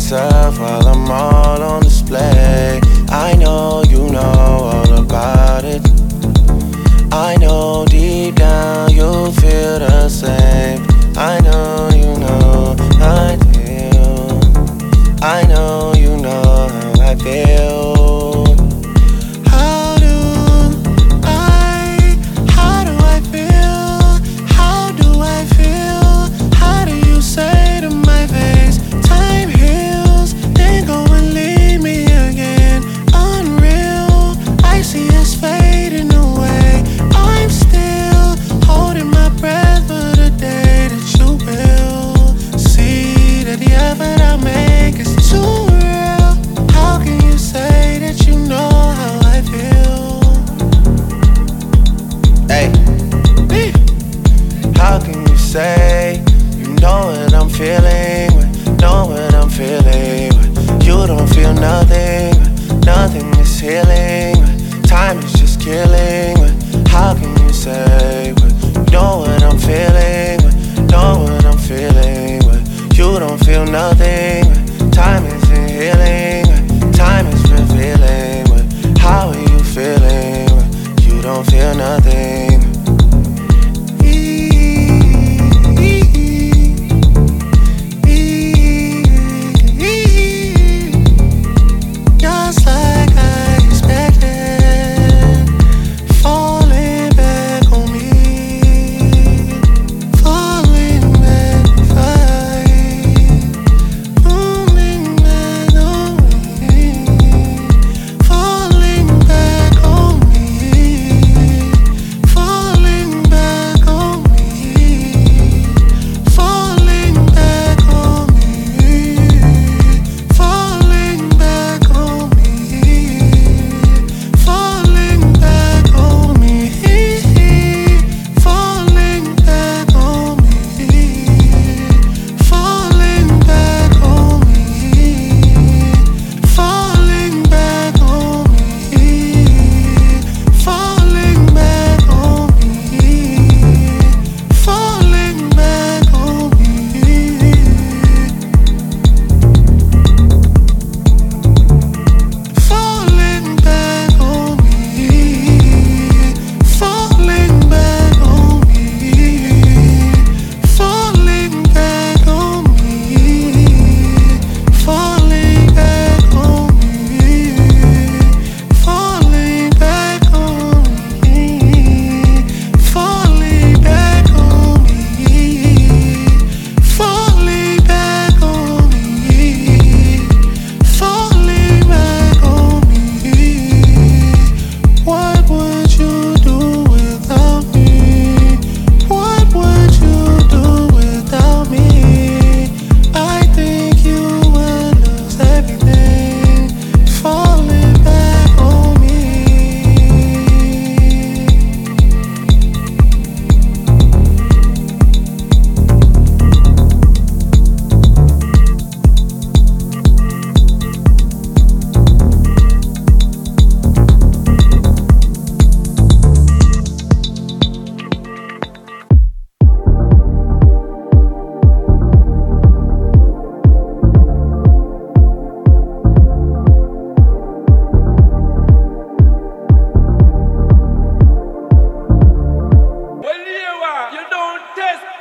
myself while I'm all on display. I know you know all about it. I know deep down you feel the same. I know you know I do. I know you know how I feel. How do I feel? How do I feel? How do you say to my face, time heals, then go and leave me again? Unreal, I see us fading away. I'm still holding my breath for the day that you will see that the effort I make is too real. How can you say that you know how I feel? Hey, how can you say you know what I'm feeling when, know what I'm feeling when you don't feel nothing, when nothing is healing, when time is just killing, when how can you say when you know what I'm feeling when, know what I'm feeling when you don't feel nothing,